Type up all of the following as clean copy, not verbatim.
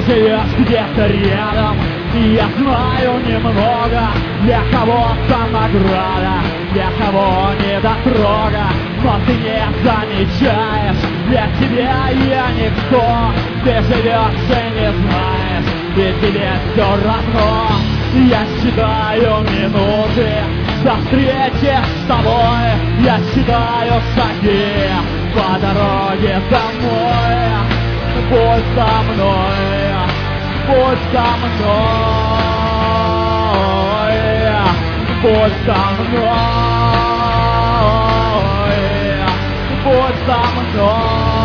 живешь где-то рядом, я знаю немного. Для кого-то награда, для кого недотрога, но ты не замечаешь, для тебя я никто. Ты живешь и не знаешь, и тебе все равно. Я считаю минуты до встречи с тобой, я считаю шаги по дороге домой. Будь со мной, будь со мной, будь со мной, будь со мной,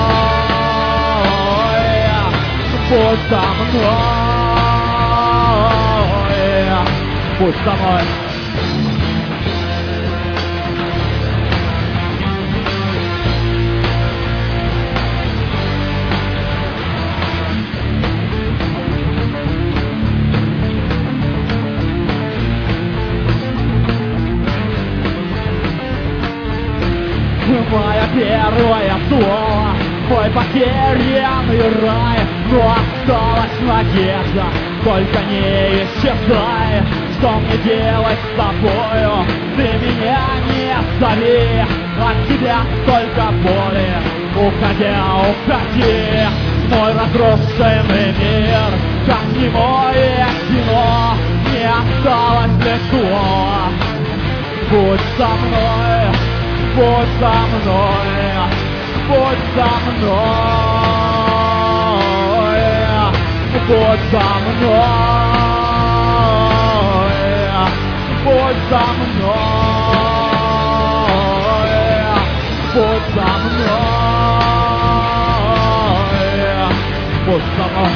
будь со мной, будь со мной. Мое первое слово, мой потерянный рай, но осталась надежда, только не исчезай. Что мне делать с тобою? Ты меня не зови, от тебя только боли. Уходя, уходи, мой разрушенный мир, как немое кино, не осталось лицо. Будь со мной, будь со мной, будь со мной, будь со мной, будь со мной, будь со мной, будь со мной.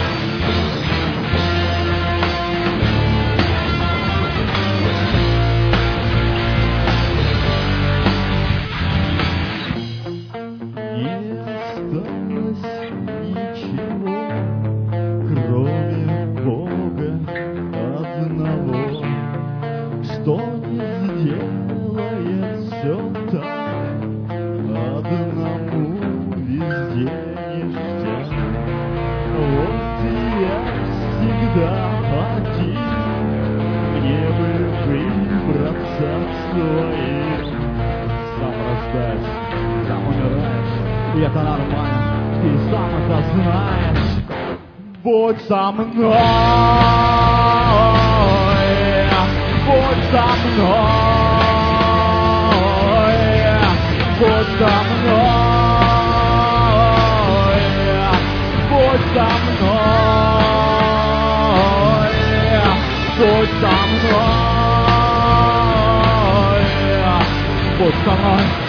Что не сделает все так, одному везде ништяк. Вот и я всегда один, мне бы выбраться своим. Сам рождаешься, сам умираешь, и это нормально, ты сам это знаешь. Будь со мной, будь со мной, будь со мной, будь со мной, будь со мной, будь со мной.